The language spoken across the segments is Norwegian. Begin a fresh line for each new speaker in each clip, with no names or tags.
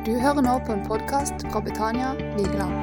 Du hører nå på en podcast fra Betania Vigeland.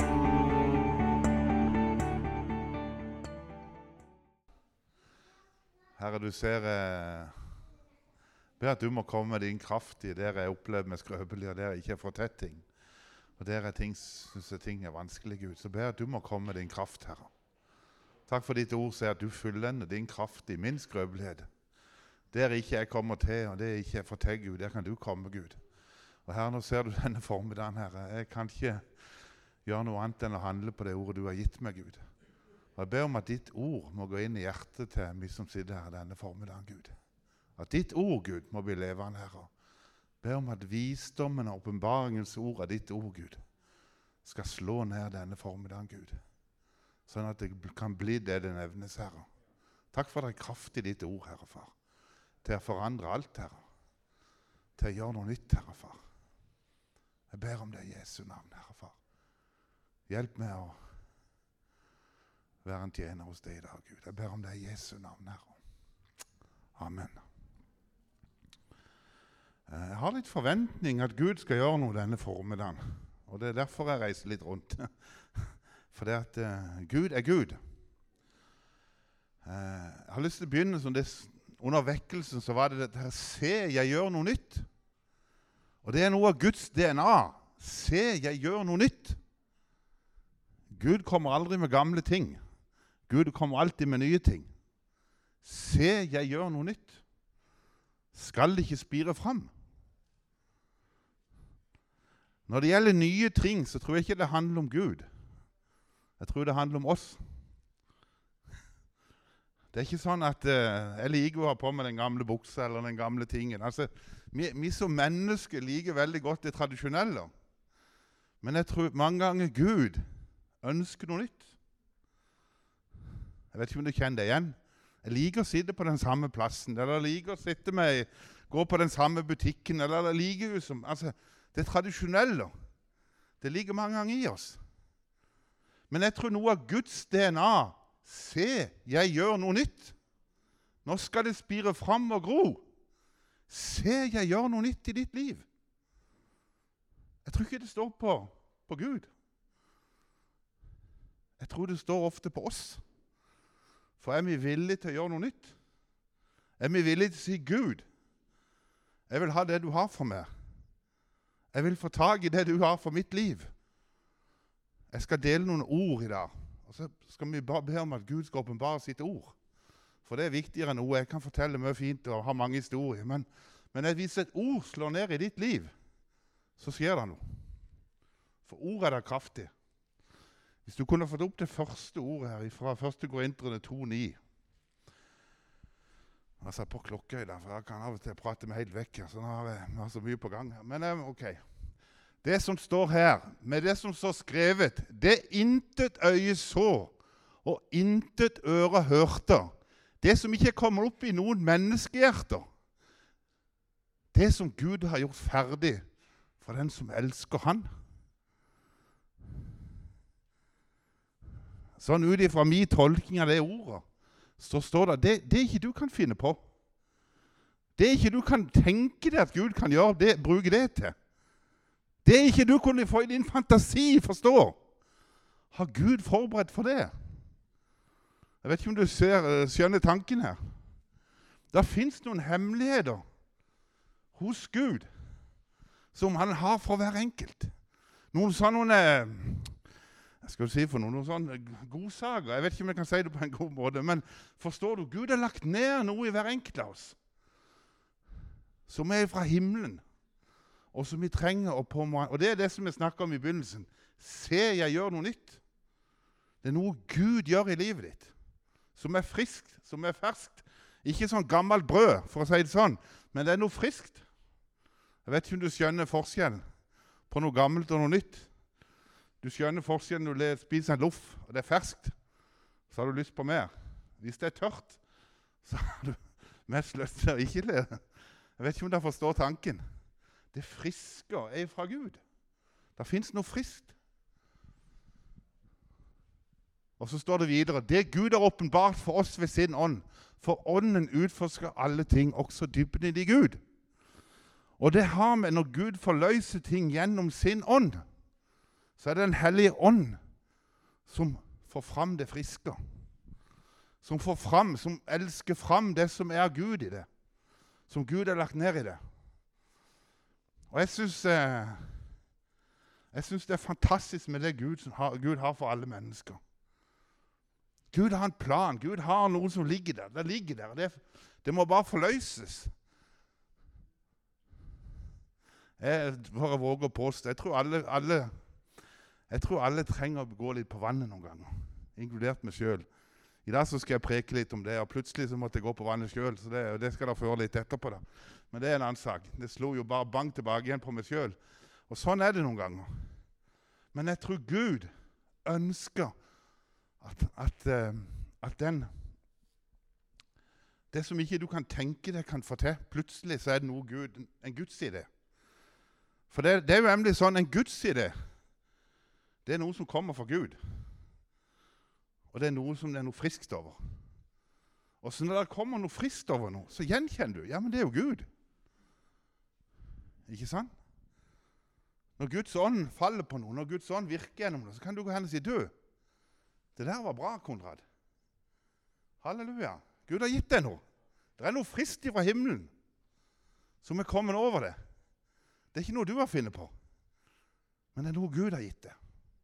Herre, du ser, ber at du må komme med din kraft i det jeg opplever med skrøpelig, og det jeg ikke får tett ting. Og det synes jeg ting er vanskelig, Gud. Så ber at du må komme med din kraft, Herre. Takk for ditt ord, sier at du fyller din kraft i min skrøpelighet. Der ikke jeg kommer til, og det ikke jeg får til, Gud, der kan du komme, Gud. Og Herre, nå ser du denne formiddagen, Herre. Jeg kan ikke gjøre noe annet enn å handle på det ordet du har gitt meg, Gud. Og jeg ber om at ditt ord må gå inn i hjertet til vi som sitter her denne formiddagen, Gud. At ditt ord, Gud, må bli levende, Herre. Jeg ber om at visdommen og åpenbaringens ord av ditt ord, Gud, skal slå ned denne formiddagen, Gud. Sånn at det kan bli det det nevnes, Herre. Takk for det kraft i ditt ord, Herre, far. Til å forandre alt, Herre. Til å gjøre noe nytt, Herre, far. Jeg ber om det i Jesu navn, Herre, far. Hjelp meg å være en tjener hos deg i dag, Gud. Jeg ber om det i Jesu navn, Herre. Amen. Jeg har litt forventning at Gud skal gjøre noe denne formiddagen. Og det er derfor jeg reiser litt rundt. For det at Gud er Gud. Jeg har lyst til å begynne som det. Under vekkelsen så var det dette her, se, jeg gjør noe nytt. Og det er noe av Guds DNA. Se, jeg gjør noe nytt. Gud kommer aldri med gamle ting. Gud kommer alltid med nye ting. Se, jeg gjør noe nytt. Skal det ikke spire fram? Når det gjelder nye ting, så tror jeg ikke det handler om Gud. Jeg tror det handler om oss. Det er ikke sånn at jeg liker å ha på meg den gamle buksa eller den gamle tingen. Altså, vi som mennesker liker veldig godt det tradisjonelle. Men jeg tror mange ganger Gud ønsker noe nytt. Jeg vet ikke om du kjenner det igjen. Jeg liker å sitte på den samme plassen, eller jeg liker å gå på den samme butikken, eller jeg liker altså, det tradisjonelle. Det ligger mange ganger i oss. Men jeg tror noe av Guds DNA, se, jeg gjør noe nytt. Nå skal det spire fram og gro. Se, jeg gjør noe nytt i ditt liv. Jeg tror ikke det står på Gud. Jeg tror det står ofte på oss. For er vi villige til å gjøre noe nytt? Er vi villige til å si, Gud, jeg vil ha det du har for meg. Jeg vil få tag i det du har for mitt liv. Jeg skal dele noen ord i dag. Og så skal vi bare be om at Gud skal åpenbare sitt ord. For det er viktigere enn ord. Jeg kan fortelle mye fint og ha mange historier. Men hvis et ord slår ned i ditt liv, så skjer det noe. For ordet er kraftig. Hvis du kunne fått opp det første ordet her, fra 1. Korinterne 2,9. Jeg satt på klokka i dag, for jeg kan av og til prate meg helt vekk. Så nå har vi så mye på gang her. Men ok. Det som står her, med det som står skrevet, det intet øye så, og intet øre hørte. Det som ikke kommer opp i noen menneskehjerter. Det som Gud har gjort ferdig for den som elsker han. Sånn ut ifra min tolking av det ordet, så står det, det ikke du kan finne på. Det ikke du kan tenke deg at Gud kan gjøre, bruke det til. Det ikke du kunne få i din fantasi forstå. Har Gud forberedt for det? Jeg vet ikke om du skjønner tanken her. Det finnes noen hemmeligheter hos Gud som han har for hver enkelt. Noen sånne godsaker. Jeg vet ikke om jeg kan si det på en god måte, men forstår du, Gud har lagt ned noe i hver enkelt av oss som er fra himmelen. Og som vi trenger og det er det som vi snakker om i begynnelsen. Se, jeg gjør noe nytt. Det er noe Gud gjør i livet ditt. Som er friskt, som er ferskt. Ikke sånn gammelt brød, for å si det sånn. Men det er noe friskt. Jeg vet ikke om du skjønner forskjellen på noe gammelt og noe nytt. Du skjønner forskjellen når du spiser en loff, og det er ferskt. Så har du lyst på mer. Hvis det er tørt, så har du mest lyst til å ikke le. Jeg vet ikke om du forstår tanken. Det friske er fra Gud. Det finnes noe friskt. Og så står det videre, det Gud har åpenbart for oss ved sin ånd, for ånden utforsker alle ting, også dybden i Gud. Og det har med når Gud forløser ting gjennom sin ånd, så er det den hellige ånd som får fram det friske. Som får fram, som elsker fram det som er Gud i det. Som Gud har lagt ned i det. Og jeg synes det er fantastisk med det Gud har for alle mennesker. Gud har en plan. Gud har noe som ligger der. Det ligger der. Det må bare forløses. Jeg bare våger å påstå. Jeg tror alle trenger å gå litt på vannet noen ganger. Inkludert meg selv. I dag så skal jeg preke litt om det, og plutselig så måtte jeg gå på vannet selv. Så det skal dere få høre litt etterpå da. Men det er en annen sak. Det slo jo bare bang tilbake igjen på meg selv. Og sånn er det noen ganger. Men jeg tror Gud ønsker at det som ikke du kan tenke deg kan få til, plutselig så er det noe en Guds idé. For det er jo nemlig sånn, en Guds idé, det er noe som kommer fra Gud. Og det er noe som det er noe friskt over. Og så når det kommer noe friskt over noe, så gjenkjenner du, ja, men det er jo Gud. Ikke sant? Når Guds ånd faller på noe, når Guds ånd virker gjennom det, så kan du gå hen og si, du, det der var bra, Konrad. Halleluja. Gud har gitt deg noe. Det er noe friskt fra himmelen som er kommet over det. Det er ikke noe du har funnet på, men det er noe Gud har gitt deg.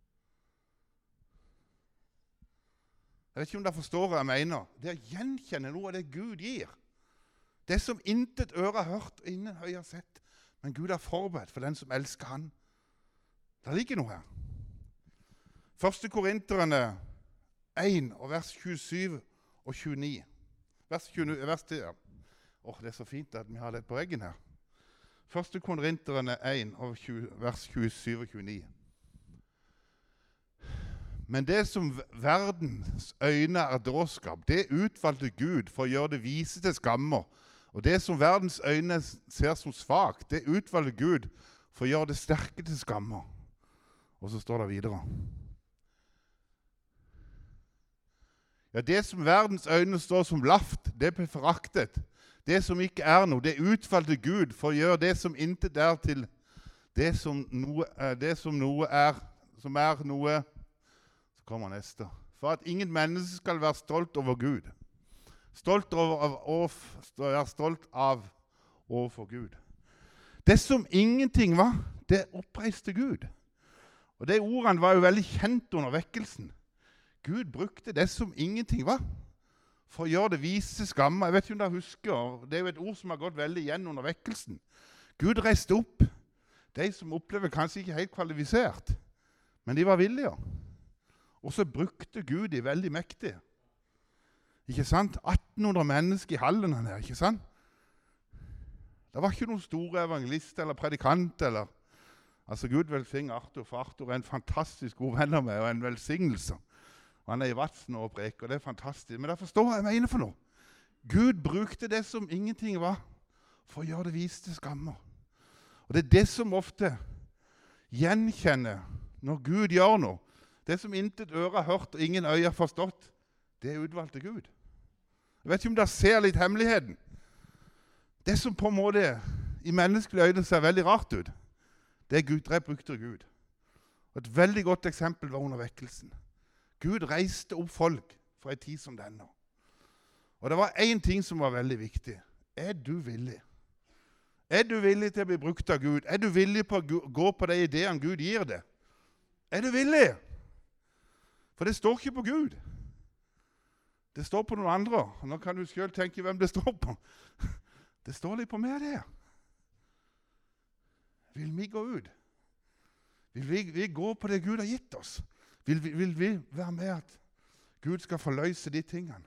Jeg vet ikke om dere forstår hva jeg mener. Det er å gjenkjenne noe av det Gud gir. Det som intet øre har hørt og ingen øye har sett, men Gud har forberedt for den som elsker han. Det ligger noe her. 1. Korinterne 1, og vers 27 og 29. Vers 10. Det er så fint at vi har det på veggen her. 1. Korinterne 1, og vers 27 og 29. Men det som verdens øyne er dårskap, det utvalgte Gud for å gjøre det vise til skammer. Og det som verdens øyne ser som svakt, det utvalgte Gud for å gjøre det sterke til skammer. Og så står det videre. Ja, det som verdens øyne står som laft, det blir foraktet. Det som ikke er noe, det utvalgte Gud for å gjøre det som intet er til det som er noe. Så kommer neste. For at ingen menneske skal være stolt over Gud. Være stolt av overfor Gud. Det som ingenting var, det oppreiste Gud. Og de ordene var jo veldig kjent under vekkelsen. Gud brukte det som ingenting var, for å gjøre det vise skammer. Jeg vet ikke om dere husker, det er jo et ord som har gått veldig igjen under vekkelsen. Gud reiste opp de som opplever kanskje ikke helt kvalifisert, men de var villige. Og så brukte Gud de veldig mektig. Ikke sant? 1800 mennesker i hallen her, ikke sant? Det var ikke noen store evangelist eller predikant eller... Altså Gud velsigne Arthur, for Arthur er en fantastisk god venn av meg og en velsignelse. Og han er i Vatsen og preker, og det er fantastisk. Men jeg forstår hva jeg mener for noe. Gud brukte det som ingenting var, for å gjøre det vise til skammer. Og det er det som ofte gjenkjenner når Gud gjør noe. Det som intet øre har hørt og ingen øye har forstått, det er utvalgte Gud. Jeg vet ikke om dere ser litt hemmeligheten. Det som på en måte i menneskelige øyne ser veldig rart ut, det er Gud, det brukte Gud. Og et veldig godt eksempel var under vekkelsen. Gud reiste opp folk for en tid som denne. Og det var en ting som var veldig viktig. Er du villig? Er du villig til å bli brukt av Gud? Er du villig på å gå på de ideene Gud gir deg? Er du villig? For det står ikke på Gud. Det står på noen andre. Nå kan du selv tenke hvem det står på. Det står litt på meg der. Vil vi gå ut? Vil vi gå på det Gud har gitt oss? Vil vi være med at Gud skal forløse de tingene?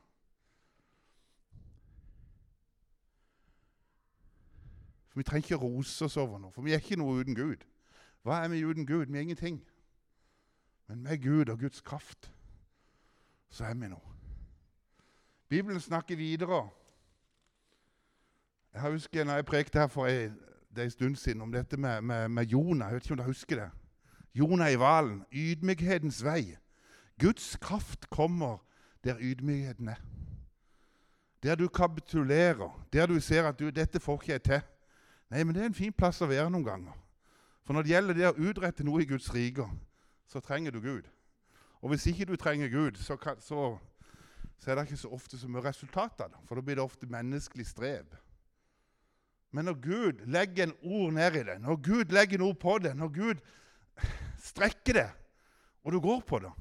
For vi trenger ikke rose oss over noe, for vi er ikke noe uten Gud. Hva er vi uten Gud? Vi er ingenting. Men med Gud og Guds kraft, så er vi noe. Bibelen snakker videre. Jeg husker når jeg prekte her for en stund siden om dette med Jonah. Jeg vet ikke om dere husker det. Jonah i hvalen, ydmykhetens vei. Guds kraft kommer der ydmykheten er. Der du kapitulerer, der du ser at dette får ikke jeg til. Nei, men det er en fin plass å være noen ganger. For når det gjelder det å utrette noe i Guds rike, så trenger du Gud. Og hvis ikke du trenger Gud, så er det ikke så ofte så mye resultat av det. For da blir det ofte menneskelig strev. Men når Gud legger en ord ned i det, når Gud legger noe på det, når Gud strekker det, og du går på det,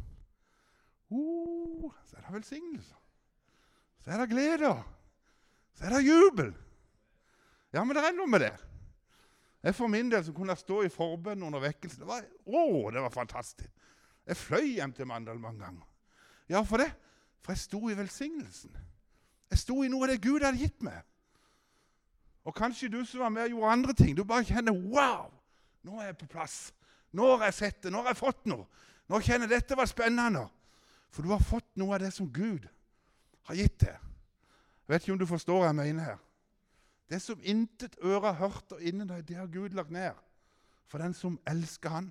så er det velsignelse. Så er det glede. Så er det jubel. Ja, men det er noe med det. Jeg for min del så kunne jeg stå i forbønn under vekkelsen. Det var fantastisk. Jeg fløy hjem til Mandal mange ganger. Ja, for det. For jeg sto i velsignelsen. Jeg sto i noe av det Gud hadde gitt meg. Og kanskje du som var med og gjorde andre ting, du bare kjenner, wow, nå er jeg på plass. Nå har jeg sett det, nå har jeg fått noe. Nå kjenner jeg dette var spennende. For du har fått noe av det som Gud har gitt deg. Jeg vet ikke om du forstår hva jeg mener her. Det som intet øre har hørt og innen deg, det har Gud lagt ned. For den som elsker han.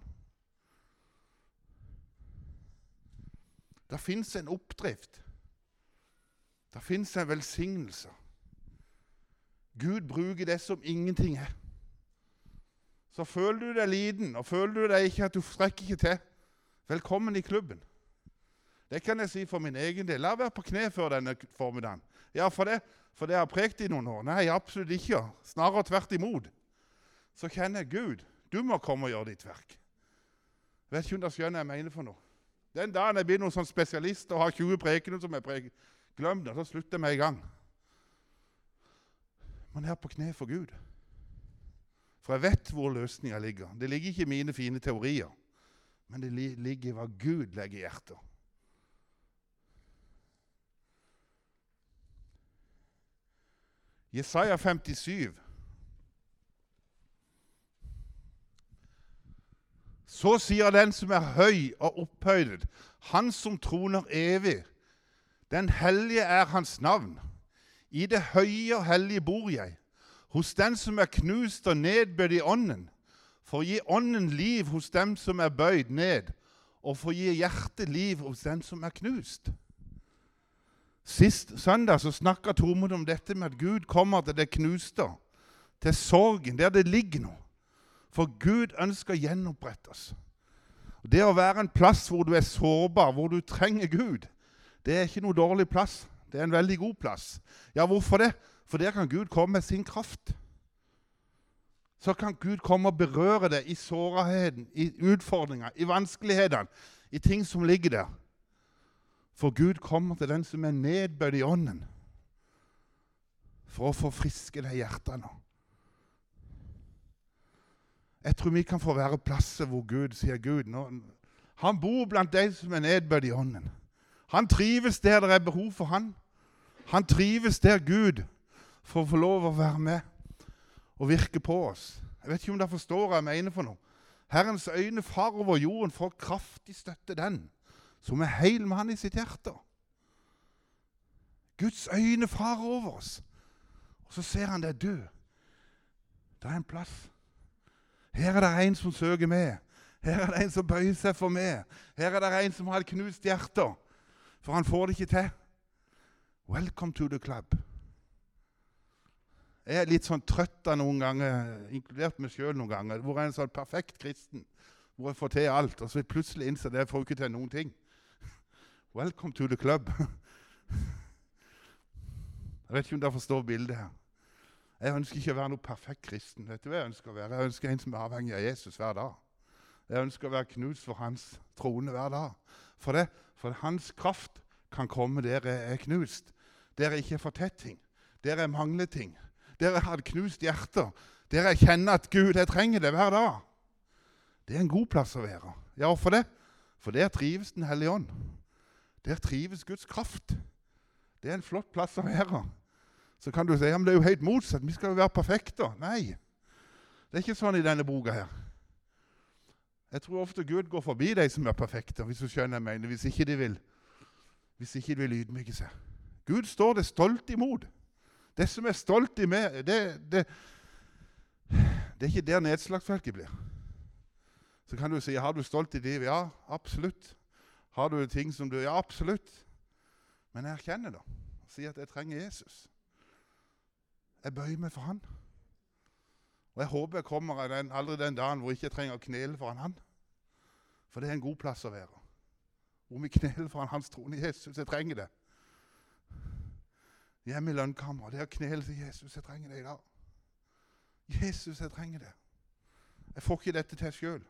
Det finnes en oppdrift. Det finnes en velsignelse. Gud bruker det som ingenting er. Så føler du deg liten, og føler du deg ikke at du strekker ikke til, velkommen i klubben. Det kan jeg si for min egen del. La være på kne før denne formiddagen. Ja, for det har prekt i noen år. Nei, absolutt ikke. Snarere tvert imot. Så kjenner jeg Gud. Du må komme og gjøre ditt verk. Jeg vet ikke om det skjønner jeg mener for noe. Den dagen jeg blir noen sånn spesialist og har 20 prekener som jeg preker, glem det, så slutter jeg meg i gang. Man er på kne for Gud. For jeg vet hvor løsningen ligger. Det ligger ikke i mine fine teorier, men det ligger i hva Gud legger i hjertet. Jesaja 57. Så sier den som er høy og opphøydet, han som troner evig. Den hellige er hans navn. I det høye og hellige bor jeg, hos den som er knust og nedbøyd i ånden, for å gi ånden liv hos dem som er bøyd ned, og for å gi hjertet liv hos den som er knust. Sist søndag så snakket Tormod om dette med at Gud kommer til det knuste, til sorgen, der det ligger noe. For Gud ønsker å gjenopprette oss. Det å være en plass hvor du er sårbar, hvor du trenger Gud, det er ikke noe dårlig plass. Det er en veldig god plass. Ja, hvorfor det? For der kan Gud komme med sin kraft. Så kan Gud komme og berøre deg i sårheten, i utfordringer, i vanskelighetene, i ting som ligger der. For Gud kommer til den som er nedbøyd i ånden, for å forfriske deg hjertene. Jeg tror vi kan få være plasser hvor Gud sier Gud. Han bor blant deg som er nedbøyd i ånden. Han trives der det er behov for han. Han trives der Gud for å få lov å være med og virke på oss. Jeg vet ikke om dere forstår hva jeg mener for noe. Herrens øyne far over jorden for å kraftig støtte den som er heil mann i sitt hjerte. Guds øyne far over oss. Og så ser han deg død. Det er en plass. Her er det en som søker med. Her er det en som bøyer seg for meg. Her er det en som har et knust hjerte. For han får det ikke til. Welcome to the club. Jeg er litt sånn trøtt av noen ganger, inkludert meg selv noen ganger, hvor jeg er en sånn perfekt kristen, hvor jeg får til alt, og så plutselig innser det jeg får ikke til noen ting. Welcome to the club. Jeg vet ikke om dere forstår bildet her. Jeg ønsker ikke å være noe perfekt kristen. Vet du hva jeg ønsker å være? Jeg ønsker en som er avhengig av Jesus hver dag. Jeg ønsker å være knust for hans trone hver dag. For hans kraft kan komme der jeg er knust. Der jeg ikke er fortetting. Der jeg mangler ting. Der jeg har et knust hjerte. Der jeg kjenner at Gud, jeg trenger det hver dag. Det er en god plass å være. Ja, hvorfor det? For der trives Den hellige ånd. Der trives Guds kraft. Det er en flott plass å være. Så kan du si, ja, men det er jo helt motsatt. Vi skal jo være perfekte. Nei, det er ikke sånn i denne boka her. Jeg tror ofte Gud går forbi de som er perfekte, hvis du skjønner jeg mener, hvis ikke de vil ydmyke seg. Gud står det stolt imot. Det som er stolt i meg, det er ikke der nedslagsfeltet blir. Så kan du si, har du stolt i livet? Ja, absolutt. Har du ting som du, ja, absolutt. Men jeg erkjenner det. Sier at jeg trenger Jesus. Jeg bøyer meg for han. Og Og jeg håper jeg kommer aldri den dagen hvor jeg ikke trenger å knele foran han. For det er en god plass å være. Hvor vi kneler foran hans trone. Jesus, jeg trenger det. Hjemme i lønnkammeret, det er å knele til Jesus, jeg trenger det i dag. Jesus, jeg trenger det. Jeg får ikke dette til selv.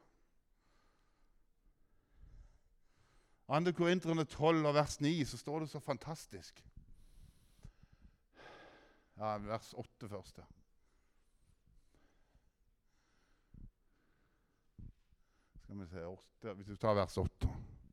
2. Korinterne 12 og vers 9, så står det så fantastisk. Ja, vers 8 først der. Skal vi se, hvis du tar vers 8.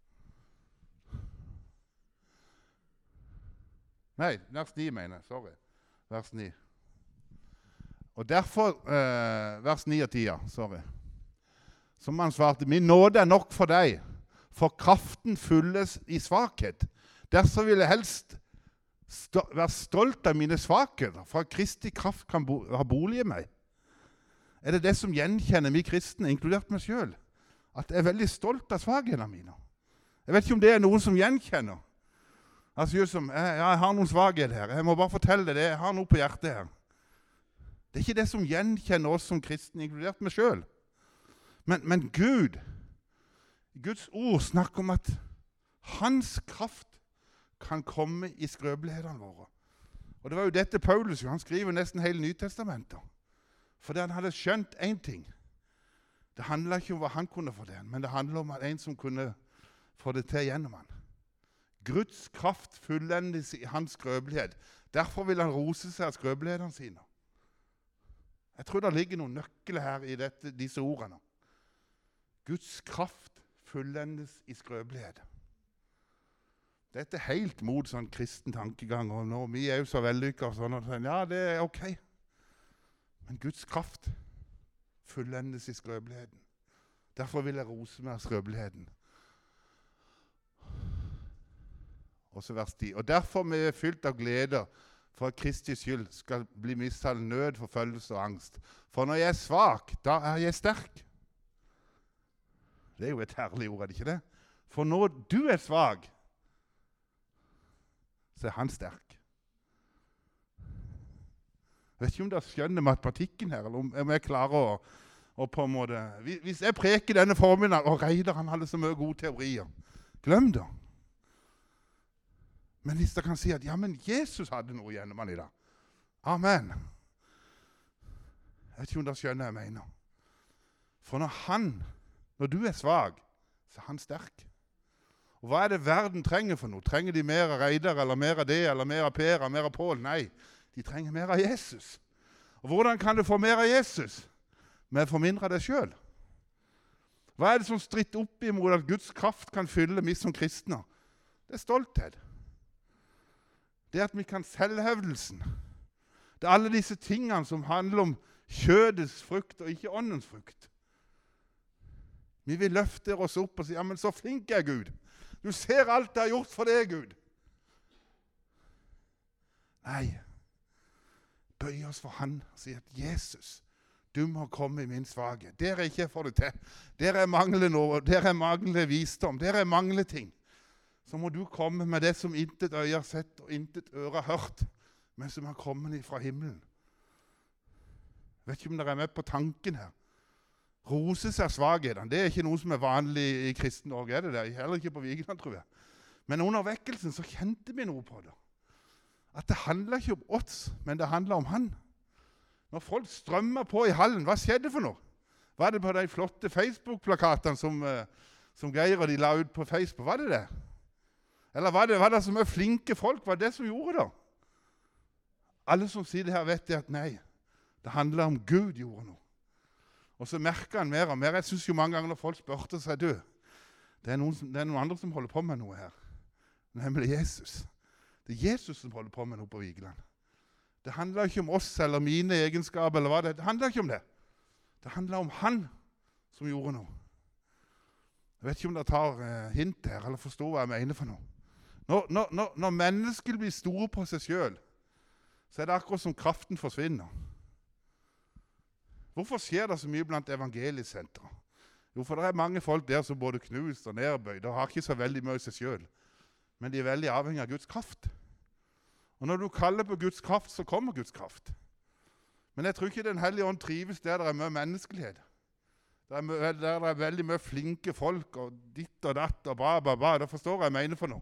Nei, vers 9 mener jeg, sorry. Vers 9. Og derfor, vers 9 og 10, sorry. Som han svarte, min nåde er nok for deg, for kraften fylles i svakhet. Derfor vil jeg helst være stolt av mine svakheter, for at Kristi kraft kan ha bolig i meg. Er det det som gjenkjenner vi kristne, inkludert meg selv? At jeg er veldig stolt av svakhetene mine. Jeg vet ikke om det er noen som gjenkjenner. Altså, jeg har noen svagheter her. Jeg må bare fortelle det. Jeg har noe på hjertet her. Det er ikke det som gjenkjenner oss som kristne, inkludert meg selv. Men Guds ord snakker om at hans kraft kan komme i skrøbelighetene våre. Og det var jo dette Paulus, han skriver nesten hele Nytestamentet. Fordi han hadde skjønt en ting. Det handler ikke om hva han kunne få det, men det handler om at en som kunne få det til gjennom han. Guds kraft fullendes i hans skrøbelighet. Derfor vil han rose seg av skrøbelighetene sine. Jeg tror det ligger noen nøkler her i disse ordene. Guds kraft fullendes i skrøbelighet. Dette er helt mot sånn kristen tankegang, og når vi er jo så vellykket og sånn, ja, det er ok. Men Guds kraft fullendes i skrøbeligheten. Derfor vil jeg rose meg av skrøbeligheten. Og så vers 10. Og derfor vi er fylt av glede for at Kristi skyld skal bli mishandlet, nød, forfølgelse og angst. For når jeg er svak, da er jeg sterk. Det er jo et herlig ord, er det ikke det? For når du er svak, så er han sterk. Jeg vet ikke om dere skjønner matematikken her, eller om jeg klarer å på en måte... Hvis jeg preker denne formiddagen, og Reidar han hadde så mye gode teorier, glem det. Men hvis dere kan si at ja, men Jesus hadde noe gjennom han i dag. Amen. Jeg vet ikke om dere skjønner hva jeg mener. For når du er svak, så er han sterk. Og hva er det verden trenger for noe? Trenger de mer av Reidar, eller mer av det, eller mer av Per, eller mer av Pål? Nei, de trenger mer av Jesus. Og hvordan kan du få mer av Jesus? Med å få mindre av deg selv. Hva er det som stritter opp imot at Guds kraft kan fylle oss som kristne? Det er stolthet. Det er at vi kan selvhevdelsen. Det er alle disse tingene som handler om kjødets frukt og ikke åndens frukt. Vi vil løfte oss opp og si, ja, men så flink er Gud. Du ser alt jeg har gjort for deg, Gud. Nei. Bøy oss for han og si at Jesus, du må komme i min svaghet. Der er ikke for det til. Der er mangler noe, der er mangler visdom, der er mangler ting. Så må du komme med det som intet øye har sett og intet øre har hørt, men som har kommet fra himmelen. Jeg vet ikke om dere er med på tanken her. Rose seg svaghetene, det er ikke noe som er vanlig i kristen Norge, er det der? Heller ikke på Vigeland, tror jeg. Men under vekkelsen så kjente vi noe på det. At det handler ikke om oss, men det handler om han. Når folk strømmer på i hallen, hva skjedde for noe? Var det på de flotte Facebook-plakatene som Geir og de la ut på Facebook? Var det det? Eller var det som er flinke folk? Var det som gjorde det? Alle som sier det her vet det at nei, det handler om Gud gjorde noe. Og så merker han mer og mer. Jeg synes jo mange ganger når folk spørte seg, du, det er noen andre som holder på med noe her. Nemlig Jesus. Det er Jesus som holder på med noe på Vigeland. Det handler ikke om oss eller mine egenskaper, eller hva det er. Det handler ikke om det. Det handler om han som gjorde noe. Jeg vet ikke om dere tar hint her, eller forstår hva jeg mener for noe. Når mennesker blir store på seg selv, så er det akkurat som kraften forsvinner. Hvorfor skjer det så mye blant evangeliesentre? Jo, for det er mange folk der som både knust og nedbøyd, og har ikke så veldig mye i seg selv. Men de er veldig avhengig av Guds kraft. Og når du kaller på Guds kraft, så kommer Guds kraft. Men jeg tror ikke Den hellige ånd trives der det er mye menneskelighet. Der det er veldig mye flinke folk, og ditt og datt og ba. Da forstår jeg mener for noe.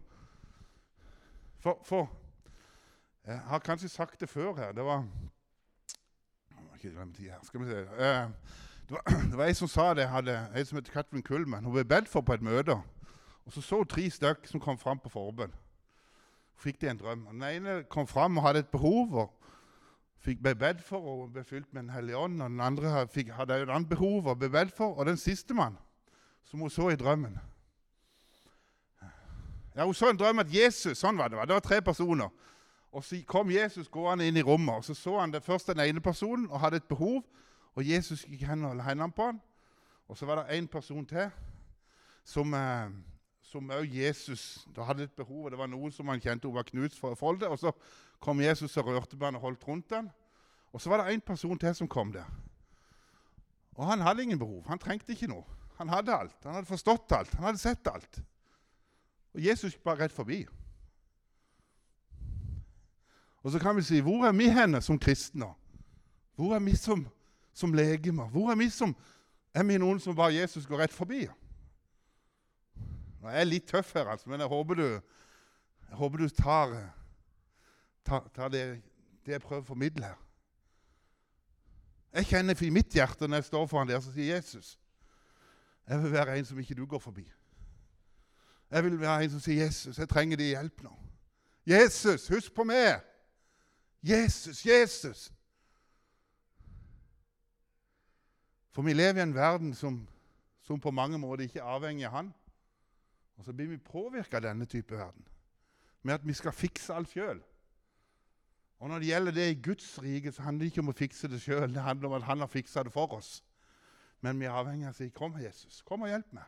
Jeg har kanskje sagt det før her. Det var ikke glemt det her. Skal vi se. Det var en som sa det. En som heter Catherine Kuhlman. Hun ble bedt for på et møte. Og så 3 stykker som kom fram på forbønn. Fikk de en drøm. Den ene kom fram og hadde et behov, og ble bedt for og ble fylt med Den hellige ånd. Og den andre hadde et annet behov og ble bedt for. Og den siste mann, som hun så i drømmen. Ja, hun så en drøm at Jesus, sånn var det. Det var 3 personer. Og så kom Jesus gående inn i rommet, og så han det først den ene personen og hadde et behov, og Jesus gikk hendene på han. Og så var det en person til, som også Jesus da hadde et behov, og det var noe som han kjente hun var knust for å få det, og så kom Jesus og rørte på han og holdt rundt han. Og så var det en person til som kom der. Og han hadde ingen behov, han trengte ikke noe. Han hadde alt, han hadde forstått alt, han hadde sett alt. Og Jesus gikk bare rett forbi. Og så kan vi si, hvor er vi henne som kristne? Hvor er vi som legemer? Hvor er vi er vi noen som bare Jesus går rett forbi? Nå er jeg litt tøff her, altså, men jeg håper du tar det jeg prøver å formidle her. Jeg kjenner i mitt hjerte når jeg står foran der, så sier Jesus, jeg vil være en som ikke du går forbi. Jeg vil være en som sier, Jesus, jeg trenger din hjelp nå. Jesus, husk på meg! Jesus! For vi lever i en verden som på mange måter ikke er avhengig av han. Og så blir vi påvirket av denne type verden. Med at vi skal fikse alt selv. Og når det gjelder det i Guds rike, så handler det ikke om å fikse det selv. Det handler om at han har fikset det for oss. Men vi er avhengig av å si, kom Jesus, kom og hjelp meg.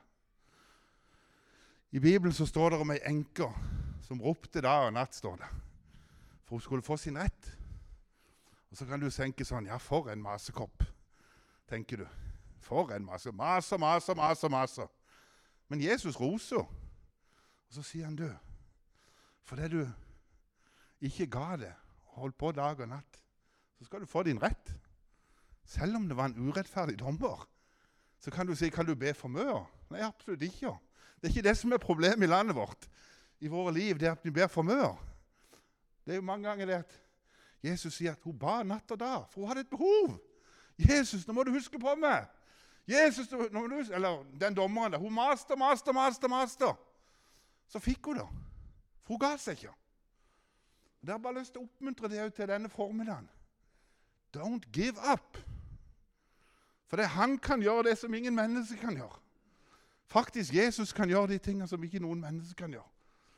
I Bibelen så står det om en enke som ropte dag og natt, står det. For hun skulle få sin rett. Og så kan du tenke sånn, ja, for en masekopp, tenker du. For en maser. Men Jesus roser. Og så sier han, du, for det du ikke ga det, og holdt på dag og natt, så skal du få din rett. Selv om det var en urettferdig dommer, så kan du si, kan du be for mye? Nei, absolutt ikke. Det er ikke det som er problemet i landet vårt, i våre liv, det er at vi ber for mye. Det er jo mange ganger det at Jesus sier at hun ba natt og dag, for hun hadde et behov. Jesus, nå må du huske på meg. Jesus, nå må du huske, eller den dommeren der, hun master. Så fikk hun det, for hun ga seg ikke. Det har bare lyst til å oppmuntre deg til denne formiddagen. Don't give up. For det han kan gjøre det som ingen mennesker kan gjøre. Faktisk, Jesus kan gjøre de tingene som ikke noen mennesker kan gjøre.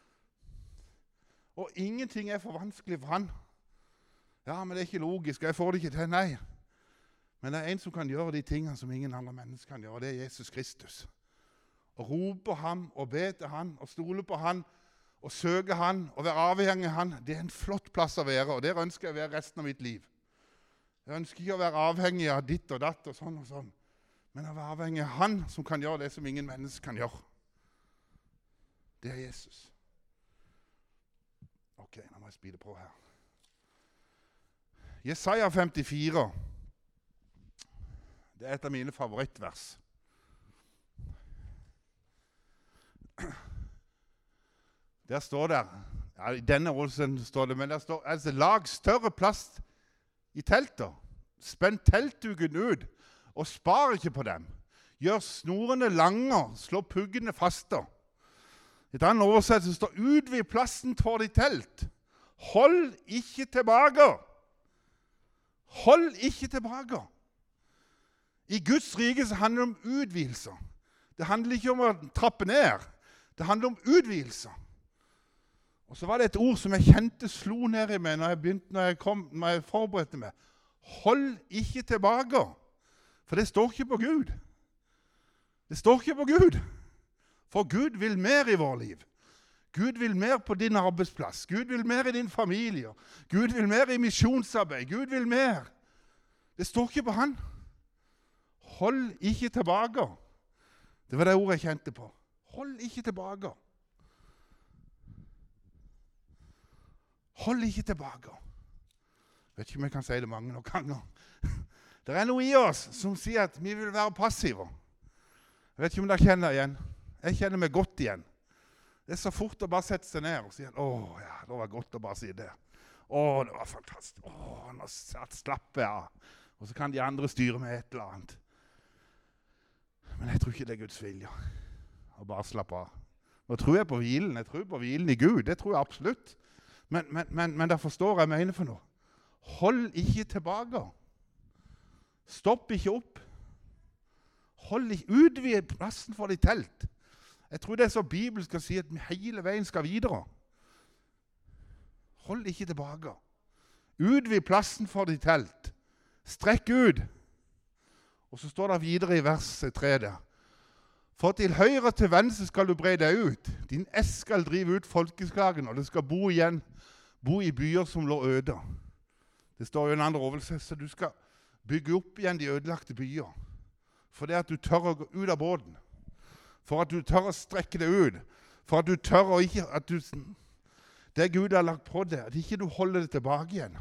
Og ingenting er for vanskelig for han. Ja, men det er ikke logisk, jeg får det ikke til, nei. Men det er en som kan gjøre de tingene som ingen andre mennesker kan gjøre, og det er Jesus Kristus. Å rope ham, og be til han, og stole på han, og søke han, og være avhengig av han, det er en flott plass å være, og det ønsker jeg å være resten av mitt liv. Jeg ønsker ikke å være avhengig av ditt og datt og sånn, men å være avhengig av han som kan gjøre det som ingen mennesker kan gjøre. Det er Jesus. Ok, nå må jeg speede på her. Jesaja 54, det er et av mine favorittvers. Der står det, ja, i denne årsen står det, men der står, altså, lag større plass i telter. Spenn teltduken ut, og spar ikke på dem. Gjør snorene lange, slå puggene faste. I den oversettelsen står, utvid plassen for ditt telt. Hold ikke tilbake. Hold ikke tilbake. I Guds rike så handler det om utvidelser. Det handler ikke om å trappe ned. Det handler om utvidelser. Og så var det et ord som jeg kjente slo ned i meg når jeg forberedte meg. Hold ikke tilbake. For det står ikke på Gud. Det står ikke på Gud. For Gud vil mer i vår liv. Gud vil mer på din arbeidsplass. Gud vil mer i din familie. Gud vil mer i misjonsarbeid. Gud vil mer. Det står ikke på han. Hold ikke tilbake. Det var det ordet jeg kjente på. Hold ikke tilbake. Hold ikke tilbake. Vet ikke om jeg kan si det mange nok ganger. Det er noe i oss som sier at vi vil være passive. Jeg vet ikke om dere kjenner igjen. Jeg kjenner meg godt igjen. Det er så fort å bare sette seg ned og si at ja, det var godt å bare si det. Det var fantastisk. Nå slapper jeg av. Og så kan de andre styre med et eller annet. Men jeg tror ikke det er Guds vilje. Å bare slappe av. Nå tror jeg på hvilen. Jeg tror på hvilen i Gud. Det tror jeg absolutt. Men der forstår jeg mener for noe. Hold ikke tilbake. Stopp ikke opp. Utvid plassen for ditt telt. Jeg tror det er så Bibelen skal si at vi hele veien skal videre. Hold ikke tilbake. Utvid plassen for ditt telt. Strekk ut. Og så står det videre i vers 3 der. For til høyre og til venstre skal du bre deg ut. Din ess skal drive ut folkeslagen, og det skal bo i byer som lå øde. Det står jo en annen oversettelse. Du skal bygge opp igjen de ødelagte byer. For det at du tør å gå ut av båten. For at du tør å strekke deg ut. For at du tør å ikke... det Gud har lagt på deg, at ikke du holder det tilbake igjen.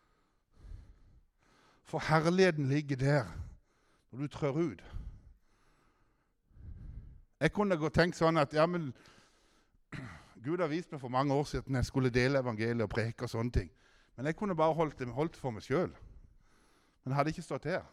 For herligheten ligger der når du trør ut. Jeg kunne godt tenkt sånn at ja, men Gud har vist meg for mange år siden at jeg skulle dele evangeliet og preke og sånne ting. Men jeg kunne bare holdt for meg selv. Men jeg hadde ikke stått her.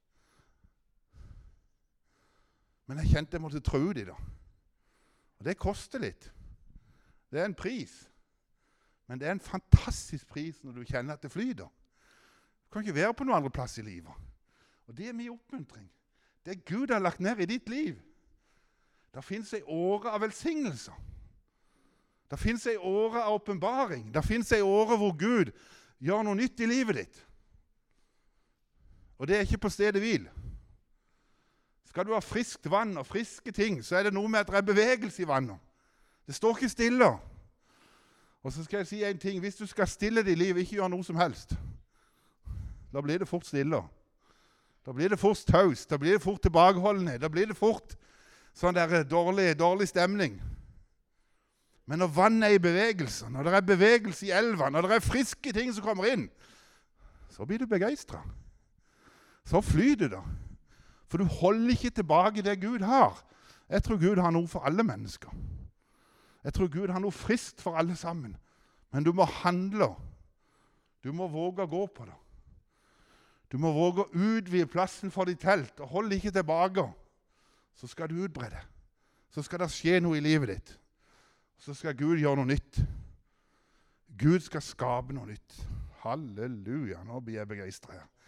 Men jeg kjente jeg måtte trå ut i det. Og det koster litt. Det er en pris. Men det er en fantastisk pris når du kjenner at det flyter. Du kan ikke være på noen andre plass i livet. Og det er min oppmuntring. Det Gud har lagt ned i ditt liv. Det finnes en åre av velsignelser. Det finnes en åre av åpenbaring. Det finnes en åre hvor Gud gjør noe nytt i livet ditt. Og det er ikke på stedet hvil. Skal du ha friskt vann og friske ting, så er det noe med at det er bevegelse i vannet. Det står ikke stille. Og så skal jeg si en ting. Hvis du skal stille ditt liv, ikke gjøre noe som helst. Da blir det fort stille. Da blir det fort taus. Da blir det fort tilbakeholdende. Da blir det fort sånn der dårlig stemning. Men når vannet er i bevegelse, når det er bevegelse i elva, når det er friske ting som kommer inn, så blir du begeistret. Så flyter det. For du holder ikke tilbake det Gud har. Jeg tror Gud har noe for alle mennesker. Jeg tror Gud har noe friskt for alle sammen. Men du må handle. Du må våge å gå på det. Du må våge å utvide plassen for ditt telt, og hold ikke tilbake. Så skal du utbrede. Så skal det skje noe i livet ditt. Så skal Gud gjøre noe nytt. Gud skal skape noe nytt. Halleluja, nå blir jeg begeistret her.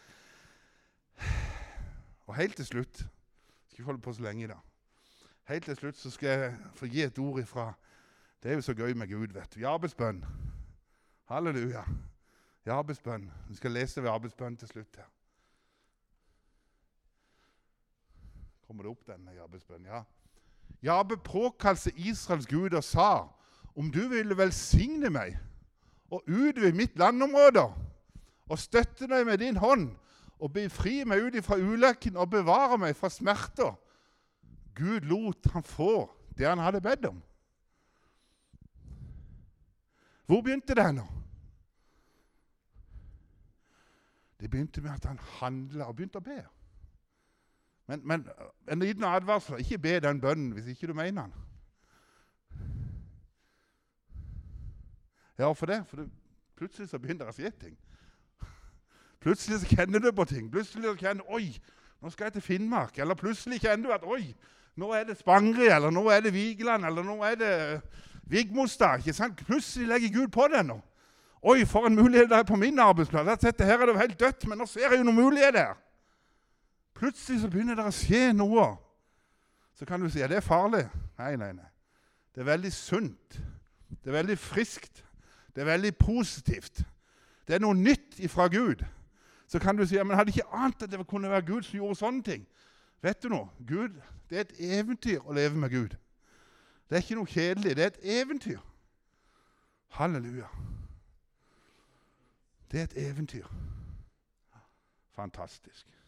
Og helt til slutt, skal vi holde på så lenge i dag, helt til slutt så skal jeg få gi et ord ifra, det er jo så gøy med Gud, vet du. Jabes-bønn. Halleluja. Jabes-bønn. Vi skal lese ved Jabes-bønn til slutt her. Kommer det opp denne Jabes-bønn? Ja. Jabe påkalte Israels Gud og sa, om du ville velsigne meg og utvide mitt landområde og støtte meg med din hånd og befri meg ut fra ulykken og bevare meg fra smerter. Gud lot han få det han hadde bedt om. Hvor begynte det nå? Det begynte med at han handlet og begynte å be. Men en liten advarsel, ikke be den bønnen hvis ikke du mener den. Ja, for det, plutselig så begynner det å skje ting. Plutselig så kjenner du på ting. Plutselig så kjenner du, oi, nå skal jeg til Finnmark. Eller plutselig kjenner du at, oi, nå er det Spangri, eller nå er det Vigeland, eller nå er det Vigmostad. Ikke sant? Plutselig legger Gud på det nå. Oi, for en mulighet der på min arbeidsplass. Her er det jo helt dødt, men nå ser jeg jo noen muligheter der. Plutselig så begynner det å skje noe. Så kan du si, ja, det er farlig. Nei. Det er veldig sunt. Det er veldig friskt. Det er veldig positivt. Det er noe nytt ifra Gud. Så kan du si, ja, men hadde ikke ant at det kunne være Gud som gjorde sånne ting. Vet du noe? Gud, det er et eventyr å leve med Gud. Det er ikke noe kjedelig, det er et eventyr. Halleluja. Det er et eventyr. Fantastisk.